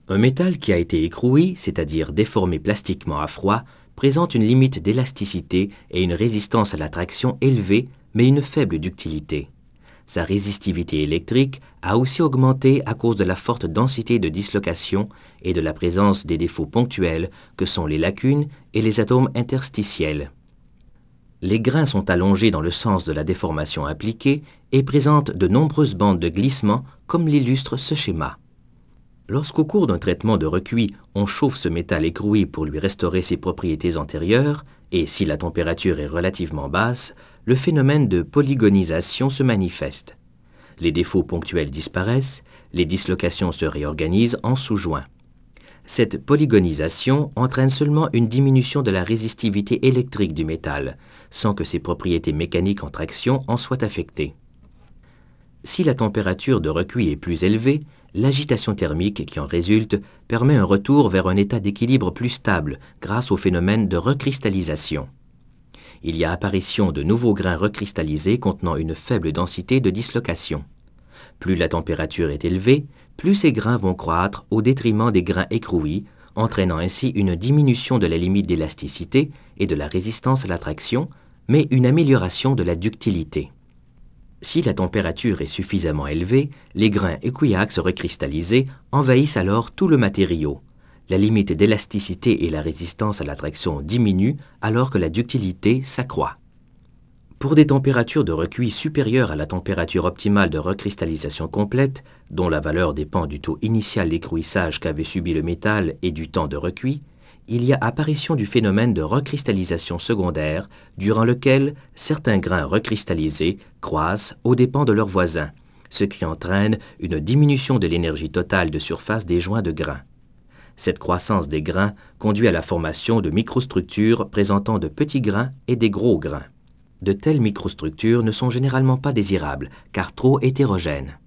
Un métal qui a été écroui, c'est-à-dire déformé plastiquement à froid, présente une limite d'élasticité et une résistance à la traction élevée, mais une faible ductilité. Sa résistivité électrique a aussi augmenté à cause de la forte densité de dislocation et de la présence des défauts ponctuels que sont les lacunes et les atomes interstitiels. Les grains sont allongés dans le sens de la déformation appliquée et présentent de nombreuses bandes de glissement comme l'illustre ce schéma. Lorsqu'au cours d'un traitement de recuit, on chauffe ce métal écroui pour lui restaurer ses propriétés antérieures, et si la température est relativement basse, le phénomène de polygonisation se manifeste. Les défauts ponctuels disparaissent, les dislocations se réorganisent en sous-joints. Cette polygonisation entraîne seulement une diminution de la résistivité électrique du métal, sans que ses propriétés mécaniques en traction en soient affectées. Si la température de recuit est plus élevée, l'agitation thermique qui en résulte permet un retour vers un état d'équilibre plus stable grâce au phénomène de recristallisation. Il y a apparition de nouveaux grains recristallisés contenant une faible densité de dislocation. Plus la température est élevée, plus ces grains vont croître au détriment des grains écrouis, entraînant ainsi une diminution de la limite d'élasticité et de la résistance à la traction, mais une amélioration de la ductilité. Si la température est suffisamment élevée, les grains équiaxes recristallisés envahissent alors tout le matériau. La limite d'élasticité et la résistance à la traction diminuent alors que la ductilité s'accroît. Pour des températures de recuit supérieures à la température optimale de recristallisation complète, dont la valeur dépend du taux initial d'écrouissage qu'avait subi le métal et du temps de recuit, il y a apparition du phénomène de recristallisation secondaire, durant lequel certains grains recristallisés croissent aux dépens de leurs voisins, ce qui entraîne une diminution de l'énergie totale de surface des joints de grains. Cette croissance des grains conduit à la formation de microstructures présentant de petits grains et des gros grains. De telles microstructures ne sont généralement pas désirables, car trop hétérogènes.